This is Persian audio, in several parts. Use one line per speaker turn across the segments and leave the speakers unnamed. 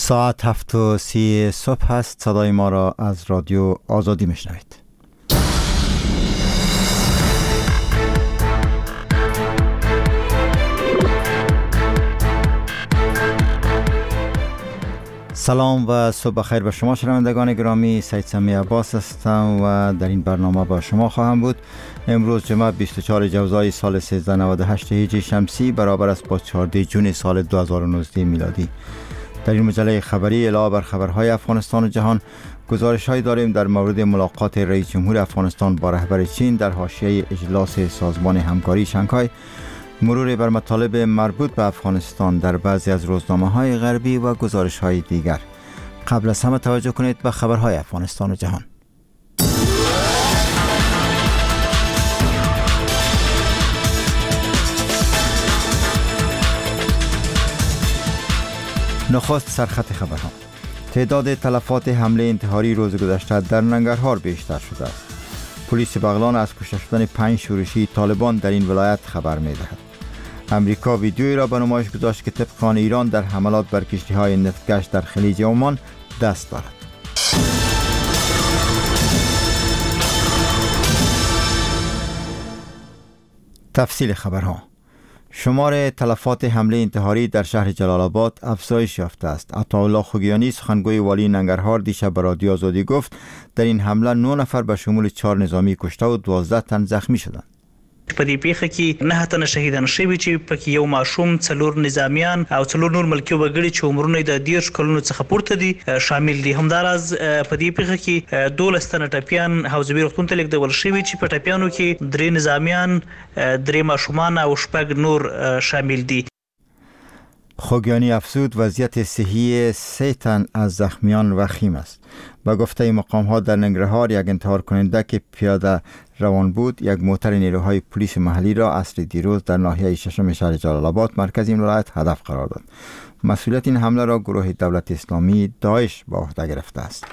ساعت 7:30 صبح است. صدای ما را از رادیو آزادی میشنوید. سلام و صبح بخیر به شما شنوندگان گرامی. سید سمی عباس هستم و در این برنامه با شما خواهم بود. امروز جمعه 24 جوزای سال 1398 هجری شمسی برابر است با 14 جون سال 2019 میلادی. در این مجله خبری علاوه بر خبرهای افغانستان و جهان، گزارش‌هایی داریم در مورد ملاقات رئیس جمهور افغانستان با رهبر چین در حاشیه اجلاس سازمان همکاری شانگهای، مرور بر مطالب مربوط به افغانستان در بعضی از روزنامه‌های غربی و گزارش‌های دیگر. قبل از همه توجه کنید به خبرهای افغانستان و جهان. نخست سرخط خبرها. تعداد تلفات حمله انتحاری روز گذشته در ننگرهار بیشتر شده است. پلیس بغلان از کشته شدن 5 شورشی طالبان در این ولایت خبر می‌دهد. امریکا ویدیویی را به نمایش گذاشت که طبق آن ایران در حملات بر کشتی‌های نفتکش در خلیج عمان دست دارد. تفصیل خبرها. شمار تلفات حمله انتحاری در شهر جلال آباد افزایش یافته است. عطاالله خوگیانی سخنگوی والی ننگرهار دیشب به رادیو آزادی گفت در این حمله 9 نفر به شمول 4 نظامی کشته و 12 تن زخمی شدند.
په دې پیښه کې 9 تنه شهیدان شوي چې پکې یو ماشوم، 4 نظامیان او 4 نور ملکي وګړي چې عمرونه د 10 کلونو څخه پورته دي شامل دي. همداراز په دې پیښه کې 12 تنه ټپیان حوزوي روغتون ته لیږدول شوي چې په ټپیانو کې 3 نظامیان، 3 ماشومان او 6 نور شامل دي.
خوگیانی افزود وضعیت صحی 3 تن از زخمیان وخیم است. با گفته مقام ها در ننگرهار یک انتحار کننده که پیاده روان بود یک موتر نیروهای پلیس محلی را عصر دیروز در ناحیه ششم شهر جلال آباد مرکز این ولایت هدف قرار داد. مسئولیت این حمله را گروه دولت اسلامی داعش به عهده گرفته است.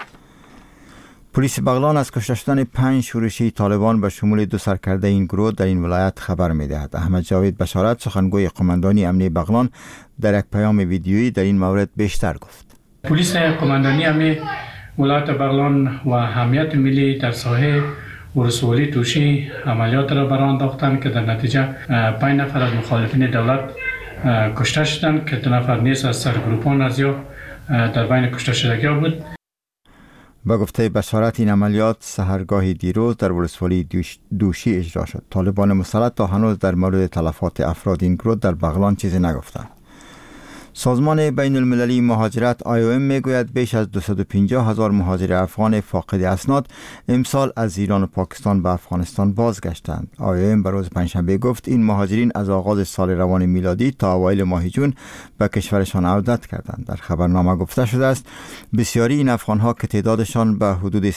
پلیس بغلان از کشته شدن 5 شورشی طالبان به شمول 2 سرکرده این گروه در این ولایت خبر می‌دهد. احمد جاوید بشارت سخنگوی قماندانی امنیه بغلان در یک پیام ویدیویی در این مورد بیشتر گفت.
پلیس قماندانی امنیه ولایت بغلان و حمیت ملی در ساحه ولسوالی توشی عملیات را برآورده انداختند که در نتیجه 5 نفر از مخالفین دولت کشته شدند که 2 نفر نیز از سرگروپان از یا در بین کشته شدگان بود.
با گفته بشارت این عملیات سحرگاه دیروز در ولسوالی دوشی اجرا شد. طالبان مسلح تا هنوز در مورد تلفات افراد این گروه در بغلان چیزی نگفتند. سازمان بین المللی مهاجرت IOM میگوید بیش از 250,000 مهاجر افغان فاقد اسناد امسال از ایران و پاکستان به افغانستان بازگشتند. IOM به روز پنجشنبه گفت این مهاجرین از آغاز سال روان میلادی تا اوایل ماه جون به کشورشان عودت کردند. در خبرنامه گفته شده است بسیاری این افغانها که تعدادشان به حدود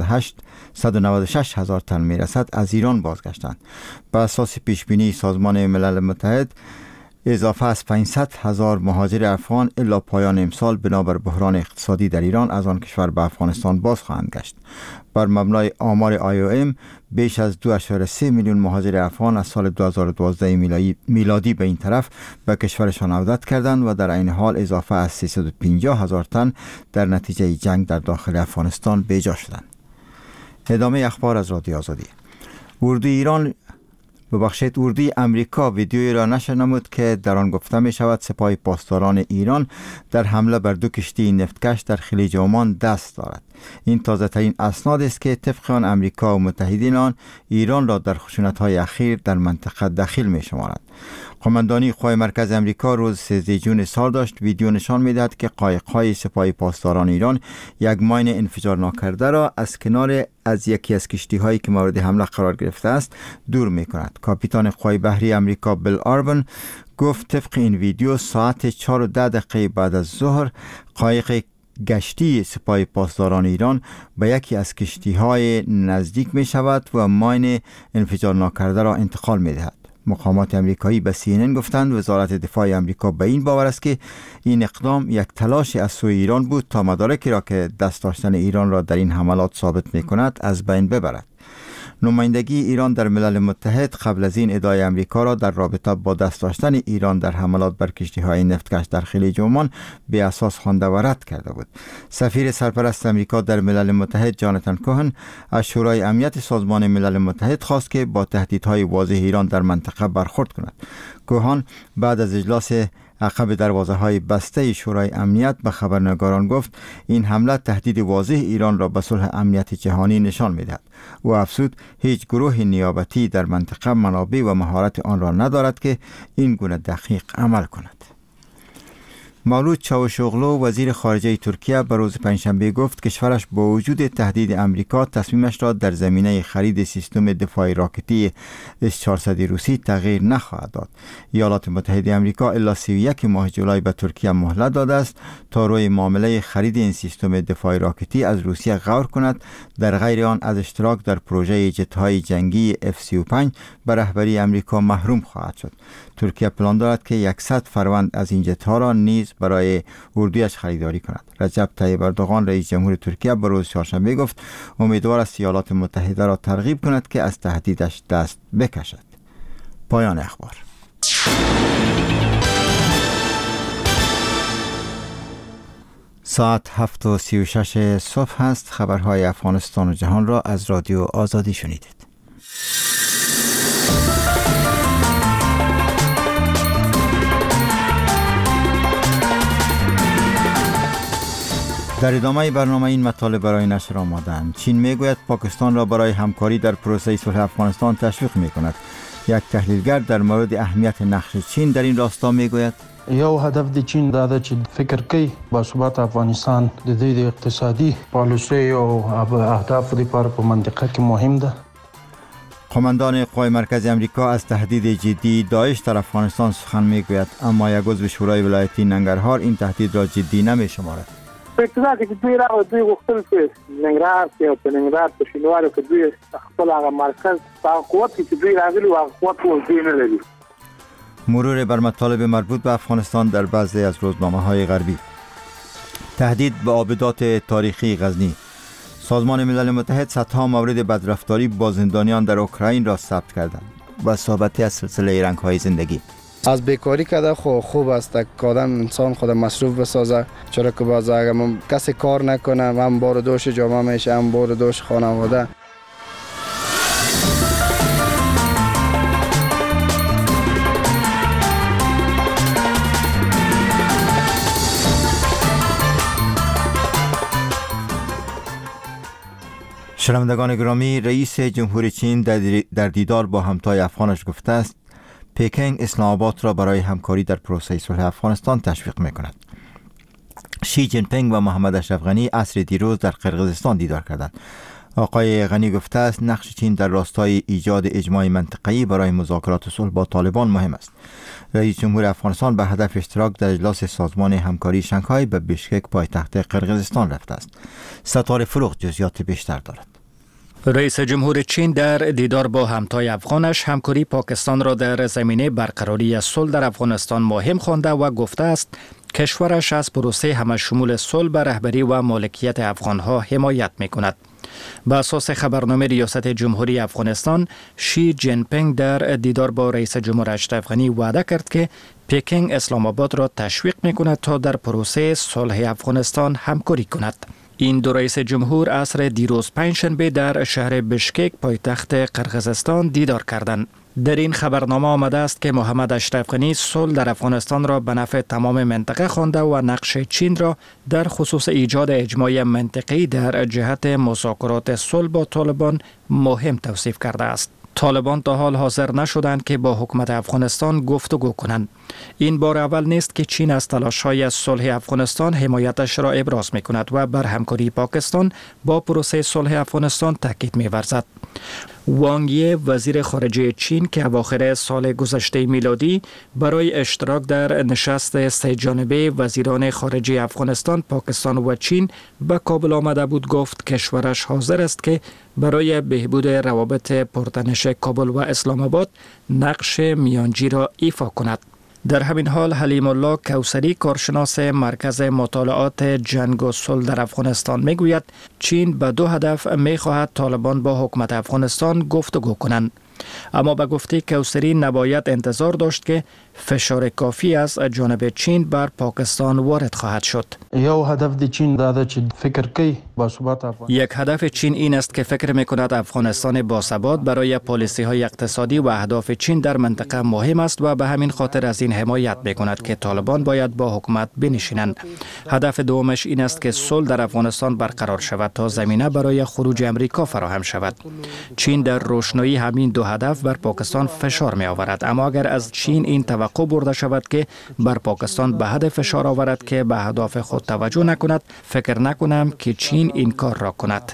196 هزار تن میرسد از ایران بازگشتند. بر اساس پیشبینی سازمان ملل متحد اضافه از 500,000 مهاجر افغان الا پایان امسال بنابر بحران اقتصادی در ایران از آن کشور به افغانستان باز خواهند گشت. بر مبنای آمار IOM بیش از 2.3 میلیون مهاجر افغان از سال 2012 میلادی به این طرف به کشورشان عودت کردند و در این حال اضافه از 350,000 تن در نتیجه جنگ در داخل افغانستان به جا شدند. ادامه اخبار از رادیو آزادی. اردوی امریکا ویدیویی را نشر نمود که در آن گفته می شود سپاه پاسداران ایران در حمله بر 2 کشتی نفتکش در خلیج عمان دست دارد. این تازه ترین اسناد است که طبق آن امریکا و متحدین آن ایران را در خشونت‌های اخیر در منطقه دخیل می شمارد. قماندانی قوای مرکز امریکا روز 13 جون سال داشت ویدیو نشان می‌دهد که قایق‌های سپاه پاسداران ایران یک ماین انفجار ناکرده را از کنار از یکی از کشتی‌هایی که مورد حمله قرار گرفته است دور می‌کند. کاپیتان قوای بحری امریکا بیل آربن گفت طبق این ویدیو ساعت 4:10 بعد از ظهر قایق گشتی سپاه پاسداران ایران به یکی از کشتی‌های نزدیک می شود و ماین انفجار ناکرده را انتقال می دهد. مقامات امریکایی به CNN گفتند وزارت دفاع امریکا به این باور است که این اقدام یک تلاش از سوی ایران بود تا مدارکی را که دست داشتن ایران را در این حملات ثابت می کند از بین ببرد. نمایندگی ایران در ملل متحد قبل از این ادعای امریکا را در رابطه با دست داشتن ایران در حملات بر کشتی‌های نفتکش در خلیج عمان به اساس خوانده و رد کرده بود. سفیر سرپرست امریکا در ملل متحد جاناتان کوهن از شورای امنیت سازمان ملل متحد خواست که با تهدیدهای واضح ایران در منطقه برخورد کند. کوهن بعد از اجلاس عقب دروازه‌های بسته شورای امنیت به خبرنگاران گفت این حمله تهدید واضح ایران را به صلح امنیت جهانی نشان می‌دهد. او افزود هیچ گروه نیابتی در منطقه منابع و مهارت آن را ندارد که این گونه دقیق عمل کند. مولود چاوشوغلو وزیر خارجه ترکیه به روز پنجشنبه گفت کشورش با وجود تهدید امریکا تصمیمش را در زمینه خرید سیستم دفاعی راکتی S-400 روسی تغییر نخواهد داد. ایالات متحده آمریکا الی 31 ماه جولای به ترکیه مهلت داده است تا روی معامله خرید این سیستم دفاعی راکتی از روسیه غور کند، در غیر آن از اشتراک در پروژه جت‌های جنگی F-35 به رهبری آمریکا محروم خواهد شد. ترکیه پلان دارد که 100 فروند از این جت‌ها را نیز برای اردویش خریداری کند. رجب طیب اردوغان رئیس جمهور ترکیه به روز چهارشنبه گفت امیدوار است ایالات متحده را ترغیب کند که از تهدیدش دست بکشد. پایان اخبار. ساعت 7:36 صبح است. خبرهای افغانستان و جهان را از رادیو آزادی شنیدید. در ادامه برنامه این مطالب برای نشر آمدند. چین میگوید پاکستان را برای همکاری در پروسه صلح افغانستان تشویق میکند. یک تحلیلگر در مورد اهمیت نقش چین در این راستا میگوید
یو هدف د چین دا ده چې فکر کوي با ثبات افغانستان د دې د اقتصادي پالیسۍ او اهداف لپاره په منطقه کې مهم ده.
قماندان قوای مرکزی امریکا از تهدید جدی داعش در افغانستان سخن میگوید، اما یک عضو شورای ولایتی ننگرهار این تهدید را جدی نمیشمارد.
ابتدا کې دوی راغلي غوښتل چې ننګرهار کې او په ننګرهار په شینوارو کې دوی خپل هغه مرکز په قوت کې دوی راغلي او قوت وزیر نه لري.
مرور بر مطالب مربوط به افغانستان در بعضی از روزنامه‌های غربی. تهدید به آبدات تاریخی غزنی. سازمان ملل متحد صدها مورد بدرفتاری با زندانیان در اوکراین را ثبت کردند. و صحبتی از سلسله رنگ‌های زندگی.
از بیکاری کده خوب است که آدم انسان خود مصروف بسازه، چرا که باز اگر کسی کار نکنه هم بار دوش جامعه میشه هم بار دوش خانواده.
شنوندگان گرامی، رئیس جمهور چین در دیدار با همتای افغانش گفته است پکینگ اسلام آباد را برای همکاری در پروسه صلح افغانستان تشویق می‌کند. شی جین پینگ و محمد اشرف غنی عصر دیروز در قرقیزستان دیدار کردند. آقای غنی گفته است نقش چین در راستای ایجاد اجماع منطقه‌ای برای مذاکرات صلح با طالبان مهم است. رئیس جمهور افغانستان به هدف اشتراک در اجلاس سازمان همکاری شانگهای به بیشکک پایتخت قرقیزستان رفته است. ستاره فروغ جزئیات بیشتر دارد.
رئیس جمهور چین در دیدار با همتای افغانش همکاری پاکستان را در زمینه برقراری صلح در افغانستان مهم خوانده و گفته است کشورش از پروسه همشمول صلح به رهبری و مالکیت افغانها حمایت می‌کند. به اساس خبرنامه ریاست جمهوری افغانستان، شی جین پینگ در دیدار با رئیس جمهور اشرف غنی وعده کرد که پکینگ اسلام آباد را تشویق می‌کند تا در پروسه صلح افغانستان همکاری کند. این دو رئیس جمهور عصر دیروز پنجشنبه در شهر بیشکک پایتخت قرقیزستان دیدار کردند. در این خبرنامه آمده است که محمد اشرف غنی صلح در افغانستان را به نفع تمام منطقه خوانده و نقش چین را در خصوص ایجاد اجماع منطقی در جهت مذاکرات صلح با طالبان مهم توصیف کرده است. طالبان تا حال حاضر نشدند که با حکومت افغانستان گفتگو کنند. این بار اول نیست که چین از تلاش‌های صلح افغانستان حمایتش را ابراز می‌کند و بر همکاری پاکستان با پروسه صلح افغانستان تاکید می‌ورزد. وانگ یی وزیر خارجه چین که اواخر سال گذشته میلادی برای اشتراک در نشست سه جانبه وزیران خارجه افغانستان، پاکستان و چین به کابل آمده بود، گفت کشورش حاضر است که برای بهبود روابط پرتنش کابل و اسلام آباد نقش میانجی را ایفا کند. در همین حال حلیم الله کوثری کارشناس مرکز مطالعات جنگ و صلح در افغانستان میگوید چین به 2 هدف میخواهد طالبان با حکومت افغانستان گفتگو کنند. اما به گفته کوثری نباید انتظار داشت که فشار کافی از جانب چین بر پاکستان وارد خواهد شد. یک هدف چین این است که فکر می‌کند افغانستان باثبات برای پالیسی‌های اقتصادی و اهداف چین در منطقه مهم است و به همین خاطر از این حمایت می‌کند که طالبان باید با حکومت بنشینند. هدف دومش این است که صلح در افغانستان برقرار شود تا زمینه برای خروج امریکا فراهم شود. چین در روشنایی همین 2 هدف بر پاکستان فشار می‌آورد، اما اگر از چین این توقع برده شود که بر پاکستان به حد فشار آورد که به اهداف خود توجه نکند، فکر نکنم که چین این کار را کند.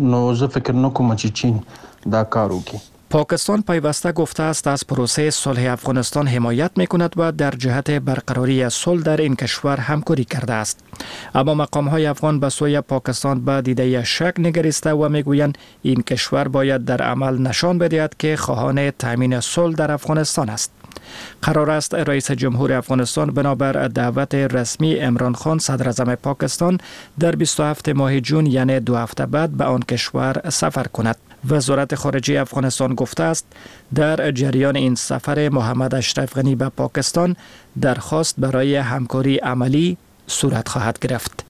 پاکستان پیوسته گفته است از پروسه صلح افغانستان حمایت می‌کند و در جهت برقراری صلح در این کشور همکاری کرده است. اما مقام‌های افغان به سوی پاکستان به دیده شک نگریسته و می‌گویند این کشور باید در عمل نشان بدهد که خواهان تامین صلح در افغانستان است. قرار است رئیس جمهور افغانستان بنابر دعوت رسمی عمران خان صدر اعظم پاکستان در 27 ماه جون یعنی 2 هفته بعد به آن کشور سفر کند. وزارت خارجه افغانستان گفته است در جریان این سفر محمد اشرف غنی به پاکستان درخواست برای همکاری عملی صورت خواهد گرفت.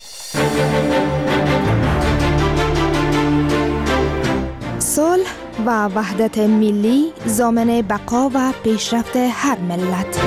صلح و وحدت ملی ضامن بقا و پیشرفت هر ملت.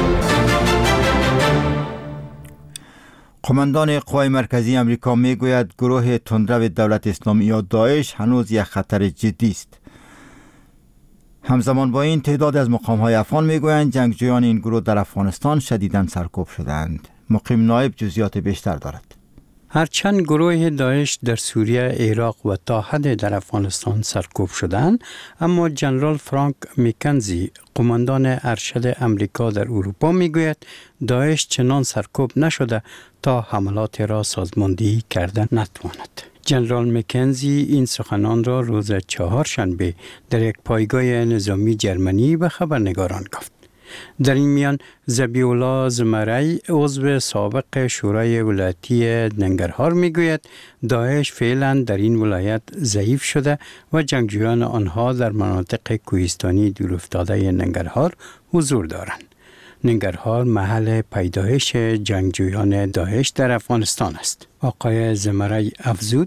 قماندان قوای مرکزی امریکا میگوید گروه تندرو دولت اسلامی یا داعش هنوز یک خطر جدی است. همزمان با این تعداد از مقام‌های افغان میگویند جنگجویان این گروه در افغانستان شدیداً سرکوب شدند. مقیم نایب جزئیات بیشتر دارد.
هرچند گروه داعش در سوریه، عراق و تا حد در افغانستان سرکوب شدند، اما جنرال فرانک میکنزی، قماندان ارشد امریکا در اروپا میگوید داعش چنان سرکوب نشده تا حملات را سازماندهی کردن نتواند. جنرال میکنزی این سخنان را روز چهارشنبه در یک پایگاه نظامی جرمنی به خبرنگاران گفت. در این میان ذبیح الله زمرعی عضو سابق شورای ولایتی ننگرهار میگوید داعش فعلا در این ولایت ضعیف شده و جنگجویان آنها در مناطق کوهستانی دورافتاده ننگرهار حضور دارند. ننگرهار محل پیدایش جنگجویان داعش در افغانستان است. آقای زمرعی افزود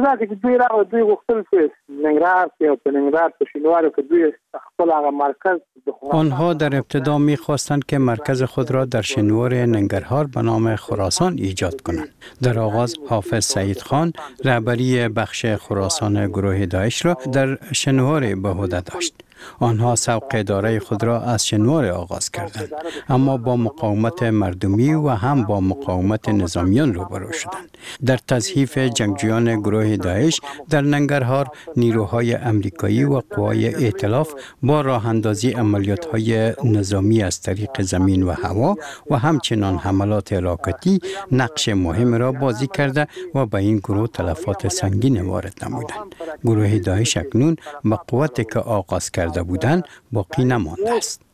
آنها در ابتدا می‌خواستند که مرکز خود را در شنوار ننگرهار به نام خراسان ایجاد کنند. در آغاز حافظ سعید خان رهبری بخش خراسان گروه داعش را در شنوار به عهده داشت. آنها سوق اداره خود را از شنوار آغاز کردند، اما با مقاومت مردمی و هم با مقاومت نظامیان روبرو شدند. در تضعیف جنگجویان گروه داعش در ننگرهار نیروهای امریکایی و قوای ائتلاف با راه اندازی عملیات‌های نظامی از طریق زمین و هوا و همچنان حملات راکتی نقش مهم را بازی کرده و به این گروه تلفات سنگین وارد نمودند. گروه داعش اکنون به قوتی که آغاز کرده بودند باقی نمانده است.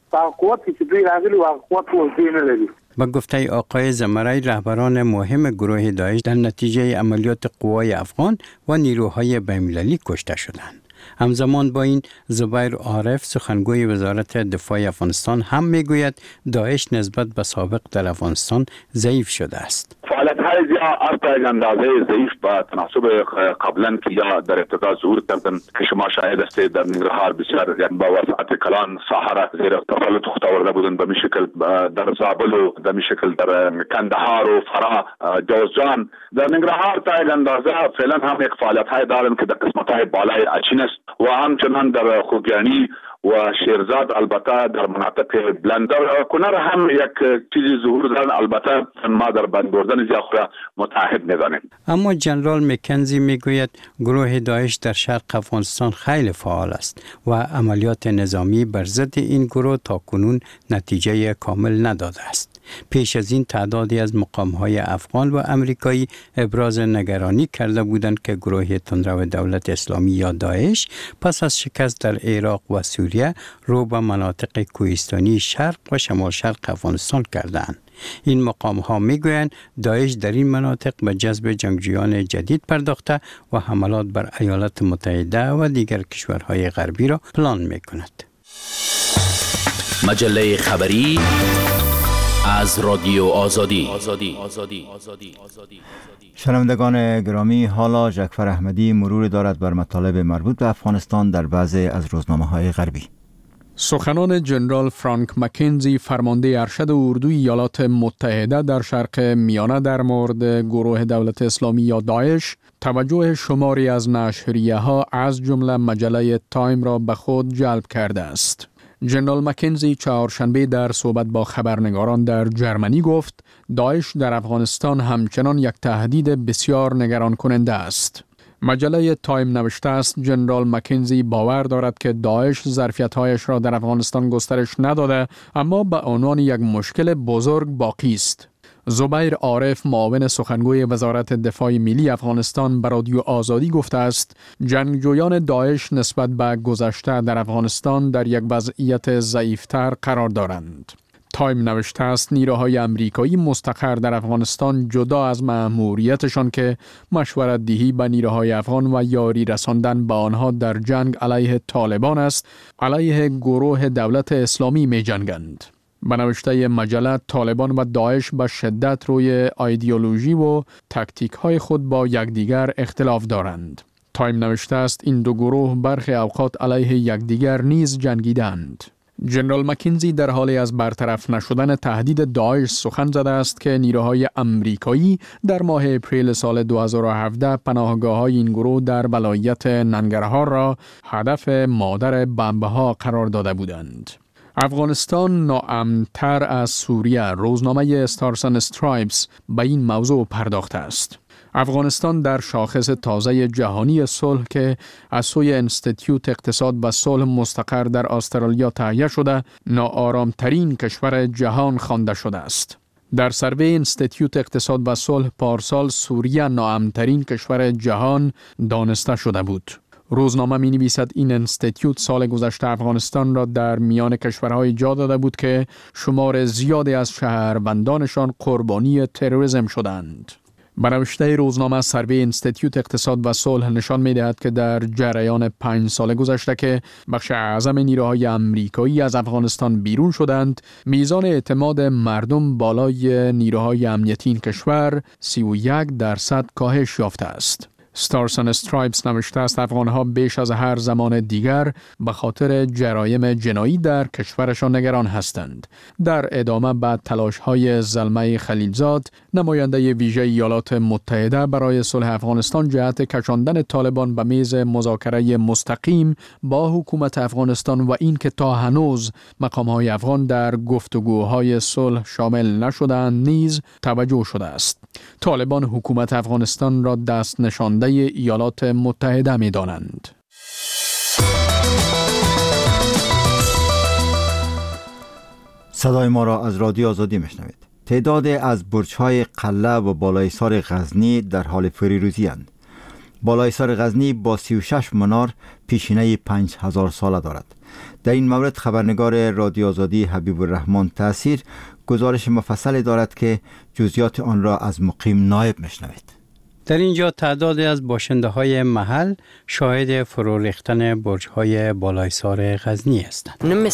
با گفته آقای زمرعی رهبران مهم گروه داعش در نتیجه عملیات قوای افغان و نیروهای بین‌المللی کشته شدند. همزمان با این زبیر عارف سخنگوی وزارت دفاع افغانستان هم میگوید داعش نسبت به سابق در افغانستان ضعیف شده است.
فعالیت‌های زیاد از اندازه ضعیف با تناسب قبلا که یا در ابتدا ظهور کردن که شما شاهد هستید در ننگرهار بسیار با وسعت کلان ساحره زیر تسلط خود آورده بودند، به این شکل در زابل و به این شکل در کندهار و فرا جوزجان. در ننگرهار تا اندازه فعلا هم یک فعالیت‌های دارند که در قسمت‌های بالای اچین است و همچنان در خوگیانی و شیرزاد البته در مناطق بلند کنر هم یک چیزی ظهور دارن، البته ما در بند بردن زیاد متعهد می‌دانیم.
اما جنرال مکنزی میگوید گروه داعش در شرق افغانستان خیلی فعال است و عملیات نظامی بر ضد این گروه تاکنون نتیجه کامل نداده است. پیش از این تعدادی از مقام‌های افغان و امریکایی ابراز نگرانی کرده بودند که گروه تندرو دولت اسلامی یا داعش پس از شکست در عراق و سوریه رو به مناطق کوهستانی شرق و شمال شرق افغانستان کردند. این مقام‌ها میگویند داعش در این مناطق به جذب جنگجویان جدید پرداخته و حملات بر ایالات متحده و دیگر کشورهای غربی را پلان میکند.
مجله خبری از رادیو آزادی.
شنوندگان گرامی، حالا جعفر احمدی مرور دارد بر مطالب مربوط به افغانستان در بعضی از روزنامه‌های غربی.
سخنان جنرال فرانک مکنزی فرمانده ارشد اردوی ایالات متحده در شرق میانه در مورد گروه دولت اسلامی یا داعش توجه شماری از نشریه‌ها از جمله مجله تایم را به خود جلب کرده است. جنرال مکنزی چهارشنبه در صحبت با خبرنگاران در جرمنی گفت داعش در افغانستان همچنان یک تهدید بسیار نگران کننده است. مجله تایم نوشته است جنرال مکنزی باور دارد که داعش ظرفیت‌هایش را در افغانستان گسترش نداده، اما به عنوان یک مشکل بزرگ باقی است. زبیر عارف معاون سخنگوی وزارت دفاع ملی افغانستان به رادیو آزادی گفته است جنگجویان داعش نسبت به گذشته در افغانستان در یک وضعیت ضعیفتر قرار دارند. تایم نوشته است نیروهای امریکایی مستقر در افغانستان جدا از مأموریتشان که مشورت دهی به نیروهای افغان و یاری رساندن به آنها در جنگ علیه طالبان است، علیه گروه دولت اسلامی می جنگند. به نوشته مجله طالبان و داعش به شدت روی ایدئولوژی و تاکتیک های خود با یکدیگر اختلاف دارند. تایم نوشته است این دو گروه برخی اوقات علیه یکدیگر نیز جنگیدند. جنرال مکنزی در حالی از برطرف نشدن تهدید داعش سخن زده است که نیروهای امریکایی در ماه اپریل سال 2017 پناهگاه‌های این گروه در ولایت ننگرهار را هدف مادر بمب‌ها قرار داده بودند. افغانستان ناامن‌تر از سوریه روزنامه استارز اند استرایپس به این موضوع پرداخته است. افغانستان در شاخص تازه جهانی صلح که از سوی انستیتیوت اقتصاد و صلح مستقر در استرالیا تهیه شده ناآرامترین کشور جهان خوانده شده است. در سروی انستیتیوت اقتصاد و صلح پارسال سوریه ناامن‌ترین کشور جهان دانسته شده بود. روزنامه می نویسد این انستیتیوت سال گذشته افغانستان را در میان کشورهای جا داده بود که شمار زیادی از شهروندانشان قربانی تروریسم شدند. به نوشته روزنامه سروی انستیتیوت اقتصاد و صلح نشان می دهد که در جریان 5 سال گذشته که بخش اعظم نیروهای امریکایی از افغانستان بیرون شدند، میزان اعتماد مردم بالای نیروهای امنیتی این کشور 31% کاهش یافته است. استارز اند استرایپس نوشته است افغانها بیش از هر زمان دیگر به خاطر جرایم جنایی در کشورشان نگران هستند. در ادامه بعد تلاش‌های زلمه خلیلزاد نماینده ویژه ایالات متحده برای صلح افغانستان جهت کشاندن طالبان به میز مذاکره مستقیم با حکومت افغانستان و این که تا هنوز مقام‌های افغان در گفتگوهای صلح شامل نشدند نیز توجه شده است. طالبان حکومت افغانستان را دست نشانده ایالات متحده می دانند.
صدای ما را از رادیو آزادی میشنوید. تعداد از برج‌های قلعه و بالایسار غزنی در حال فریروزی اند. بالایسار غزنی با 36 منار پیشینه 5000 ساله دارد. در این مورد خبرنگار رادیو آزادی حبیب الرحمن تأثیر گزارش مفصلی دارد که جزئیات آن را از مقیم نایب میشنوید.
در اینجا تعدادی از باشنده های محل شاهد فرو ریختن برج های بالایسار غزنی هستند.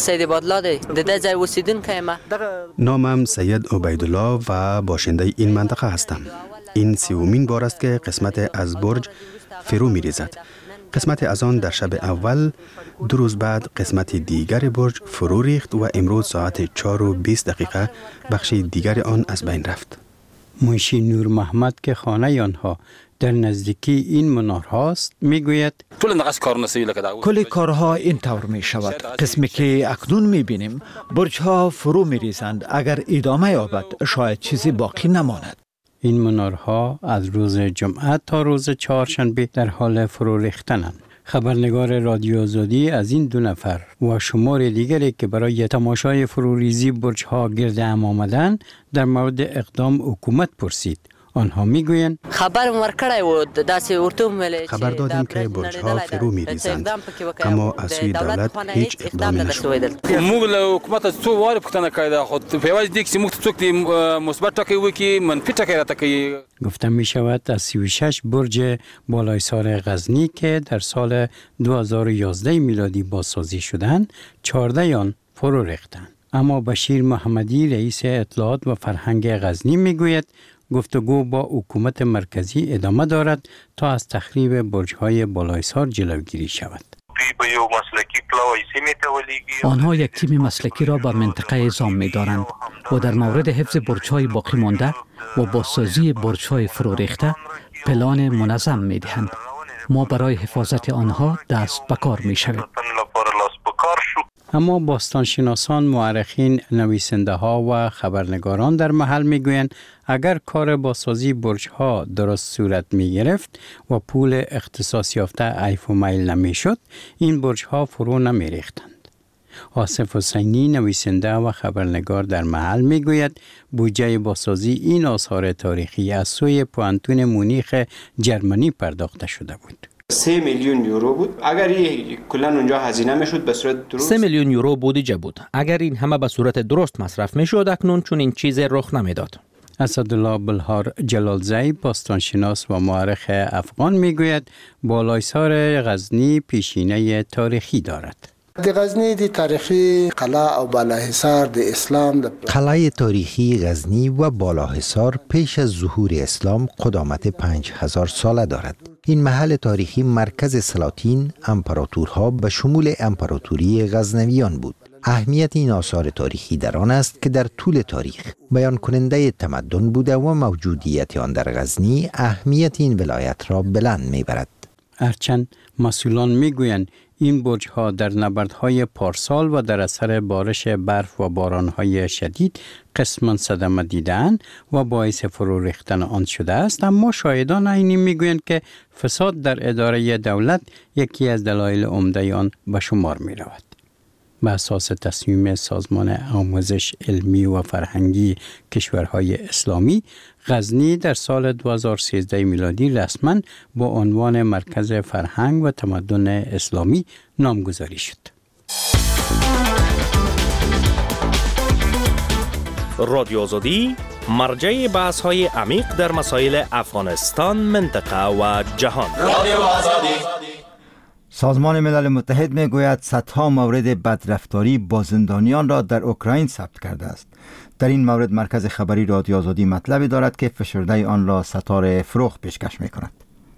نامم سید عبیدالله و باشنده این منطقه هستم. این 30مین بار است که قسمت از برج فرو می ریزد. قسمت از آن در شب اول، 2 روز بعد قسمت دیگر برج فرو ریخت و امروز ساعت 4:20 بخش دیگر آن از بین رفت.
منشی نور محمد که خانه آنها در نزدیکی این منارهاست میگوید
کل کارها این طور می شود. قسمی که اکنون می بینیم برج ها فرو می ریزند. اگر ادامه یابد شاید چیزی باقی نماند.
این منارها از روز جمعه تا روز چهارشنبه در حال فرو ریختنند. خبرنگار رادیو آزادی از این 2 نفر و شمار دیگری که برای تماشای فروریزی برج‌ها گرد هم آمدن در مورد اقدام حکومت پرسید. آنها میگویند
خبر
دادیم که برج‌ها فرو می‌ریزند، اما از سوی دولت هیچ اقدامی نشد.
موږ له حکومت څو واره پوښتنه کړې ده، خو په یوازې دې کې موږ څوک مثبت ټکی وکړي منفي ټکی راته کوي.
گفته می شود از 36 برج بالایسار غزنی که در سال 2011 میلادی بازسازی شدند 14 آن فرو ریختند. اما بشیر محمدی رئیس اطلاعات و فرهنگ غزنی میگوید گفتگو با حکومت مرکزی ادامه دارد تا از تخریب برج‌های بالایسار جلوگیری شود.
آنها یک تیم مسلکی را به منطقه اعزام می‌دارند و در مورد حفظ برج‌های باقی مانده و بازسازی برج‌های فرو ریخته پلان منظم می‌دهند. ما برای حفاظت آنها دست به کار می‌شویم.
اما باستانشناسان، مورخین، نویسنده ها و خبرنگاران در محل میگویند اگر کار بازسازی برج ها درست صورت می گرفت و پول اختصاص یافته عیف و میل نمی شد، این برج ها فرو نمی ریختند. آصف حسینی، نویسنده و خبرنگار در محل میگوید بودجه بازسازی این آثار تاریخی از سوی پوانتون مونیخ جرمنی پرداخته شده بود.
3 میلیون یورو بود. اگر کلا اونجا هزینه میشد به صورت درست
3 میلیون یورو بودجه بود. اگر این همه به صورت درست مصرف میشد اکنون چون این چیز رخ نمیداد.
اسدالله بلهار جلالزی، باستانشناس و مورخ افغان میگوید بالایسار غزنی پیشینه تاریخی دارد.
د غزنی د تاریخی قلعه او بالاحصار د اسلام
قلعه تاریخی غزنی و بالاحصار پیش از ظهور اسلام قدامت 5000 ساله دارد. این محل تاریخی مرکز سلاطین امپراتورها به شمول امپراتوری غزنویان بود. اهمیت این آثار تاریخی در آن است که در طول تاریخ بیان کننده تمدن بوده و موجودیت آن در غزنی اهمیت این ولایت را بلند میبرد.
هرچند مسئولان میگویند این برج ها در نبردهای پارسال و در اثر بارش برف و بارانهای شدید قسماً صدمه دیدند و باعث فرو ریختن آن شده است، اما شاهدان عینی میگویند که فساد در اداره دولت یکی از دلایل عمده آن به شمار می رود. به اساس تصمیم سازمان آموزش علمی و فرهنگی کشورهای اسلامی، غزنی در سال 2013 میلادی رسما با عنوان مرکز فرهنگ و تمدن اسلامی نامگذاری شد.
رادیو آزادی مرجع بحث‌های عمیق در مسائل افغانستان، منطقه و جهان. رادیو آزادی.
سازمان ملل متحد میگوید صدها مورد بدرفتاری با زندانیان را در اوکراین ثبت کرده است. در این مورد مرکز خبری رادیو آزادی مطلبی دارد که فشرده آن را ستاره فروغ پیشکش می‌کند.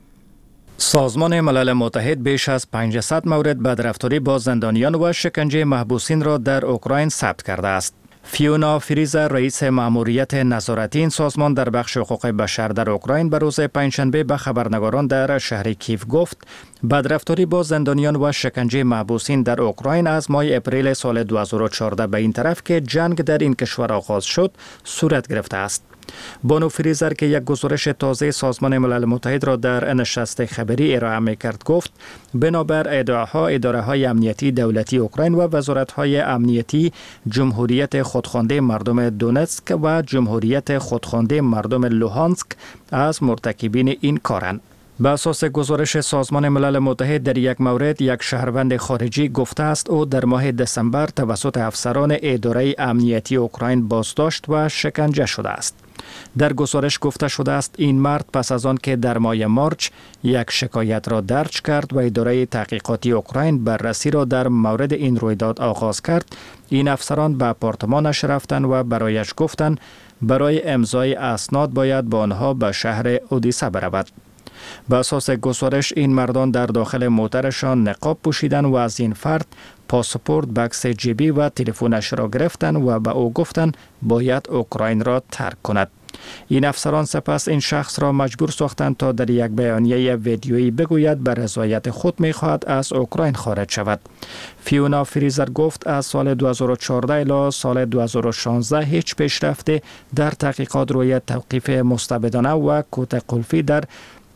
سازمان ملل متحد بیش از 500 مورد بدرفتاری با زندانیان و شکنجه محبوسین را در اوکراین ثبت کرده است. فیونا فریزر، رئیس مأموریت نظارتی این سازمان در بخش حقوق بشر در اوکراین، به روز پنجشنبه به خبرنگاران در شهر کیف گفت بدرفتاری با زندانیان و شکنجه محبوسین در اوکراین از ماه اپریل سال 2014 به این طرف که جنگ در این کشور آغاز شد صورت گرفته است. بانو فریزر که یک گزارش تازه سازمان ملل متحد را در نشست خبری ارائه می‌کرد گفت بنابر ادعاها اداره‌های امنیتی دولتی اوکراین و وزارت‌های امنیتی جمهوریت خودخوانده مردم دونتسک و جمهوریت خودخوانده مردم لوهانسک از مرتکبین این کارند. به اساس گزارش سازمان ملل متحد در یک مورد یک شهروند خارجی گفته است او در ماه دسامبر توسط افسران اداره امنیتی اوکراین بازداشت و شکنجه شده است. در گزارش گفته شده است این مرد پس از آن که در ماه مارچ یک شکایت را درج کرد و اداره تحقیقاتی اوکراین بررسی را در مورد این رویداد آغاز کرد، این افسران به آپارتمانش رفتند و برایش گفتند برای امضای اسناد باید با آنها به شهر اودیسه برود. به اساس گزارش این مردان در داخل موترشان نقاب پوشیدند و از این فرد پاسپورت، بکس جیبی و تلفنش را گرفتند و به او گفتند باید اوکراین را ترک کند. این افسران سپس این شخص را مجبور ساختند تا در یک بیانیه ویدیویی بگوید به رضایت خود می‌خواهد از اوکراین خارج شود. فیونا فریزر گفت از سال 2014 الی سال 2016 هیچ پیشرفتی در تحقیقات روی توقیف مستبدانه و کوته قلفی در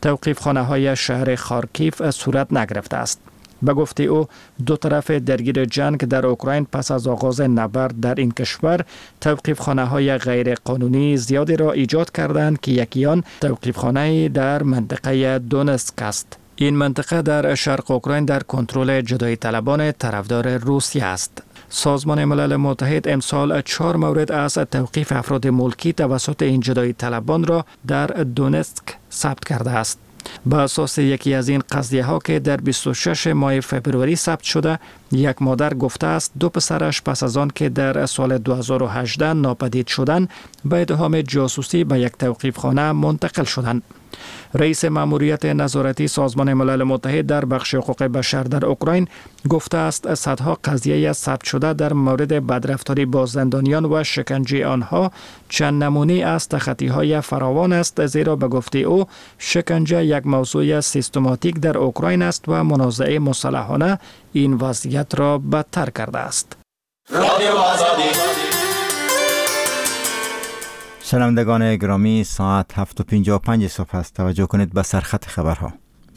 توقیف خانه های شهر خارکیف صورت نگرفته است. به گفته او دو طرف درگیر جنگ در اوکراین پس از آغاز نبرد در این کشور توقیف خانه های غیر قانونی زیادی را ایجاد کردند که یکی آن توقیف خانه در منطقه دونتسک است. این منطقه در شرق اوکراین در کنترل جدایی طلبان طرفدار روسیه است. سازمان ملل متحد امسال 4 مورد از توقیف افراد ملکی توسط این جدایی طلبان را در دونتسک ثبت کرده است. به اساس یکی از این قضیه ها که در 26 ماه فبروری ثبت شده، یک مادر گفته است 2 پسرش پس از آن که در سال 2018 ناپدید شدند به اتهام جاسوسی به یک توقیف خانه منتقل شدند. رئیس مأموریت نظارتی سازمان ملل متحد در بخش حقوق بشر در اوکراین گفته است صدها قضیه ثبت شده در مورد بدرفتاری با زندانیان و شکنجه آنها چند نمونه از تخطی‌های فراوان است، زیرا به گفته او شکنجه یک موضوع سیستماتیک در اوکراین است و منازعه مسلحانه این وضعیت را بدتر کرده است.
شنوندگان گرامی، ساعت 7:55 صبح است. توجه کنید به سرخط خبرها.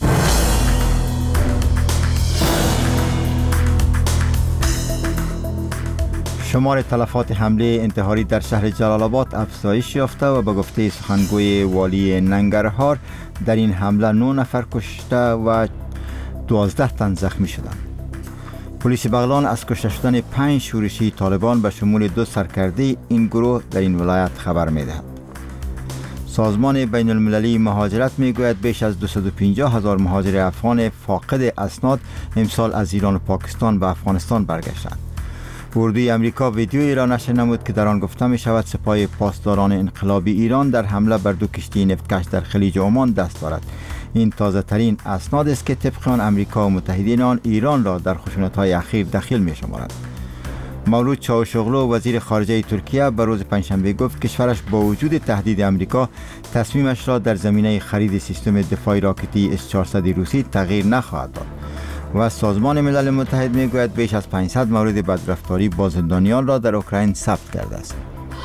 شمار تلفات حمله انتحاری در شهر جلال آباد افزایش یافته و به گفته سخنگوی والی ننگرهار در این حمله 9 نفر کشته و 12 تن زخمی شدند. پلیس بغلان از کشته شدن 5 شورشی طالبان به شمول 2 سرکرده این گروه در این ولایت خبر می‌دهد. سازمان بین المللی مهاجرت میگوید بیش از 250,000 مهاجر افغان فاقد اسناد امسال از ایران و پاکستان به افغانستان برگشتند. اردوی امریکا ویدیویی را نشر نمود که در آن گفته می شود سپاه پاسداران انقلابی ایران در حمله بر 2 کشتی نفتکش در خلیج عمان دست دارد. این تازه ترین اسناد است که طبق آن امریکا و متحدین آن ایران را در خشونت‌های اخیر دخیل می شمارد. مولود چاوشوغلو وزیر خارجه ترکیه به روز پنجشنبه گفت کشورش با وجود تهدید امریکا تصمیمش را در زمینه خرید سیستم دفاعی راکتی S-400 روسی تغییر نخواهد داد. و سازمان ملل متحد میگوید بیش از 500 مورد بدرفتاری با زندانیان را در اوکراین ثبت کرده است.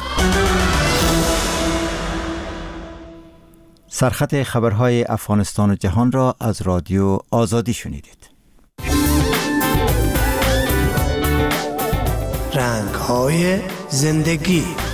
سرخط خبرهای افغانستان و جهان را از رادیو آزادی شنیدید.
رنگ‌های زندگی